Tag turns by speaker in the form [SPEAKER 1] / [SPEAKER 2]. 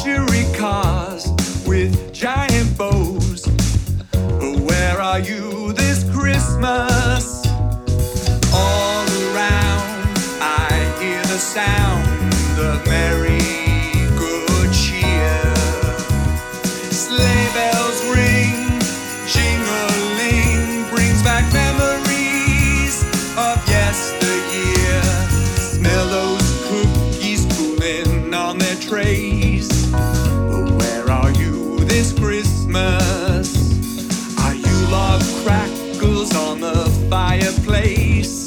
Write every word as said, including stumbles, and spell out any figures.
[SPEAKER 1] luxury cars with giant bows. But where are you this Christmas? All around I hear the sound of merry good cheer. Sleigh bells ring, jingling, brings back memories of yesteryear. Smell those cookies cooling on their trays. But where are you this Christmas? Are you love crackles on the fireplace?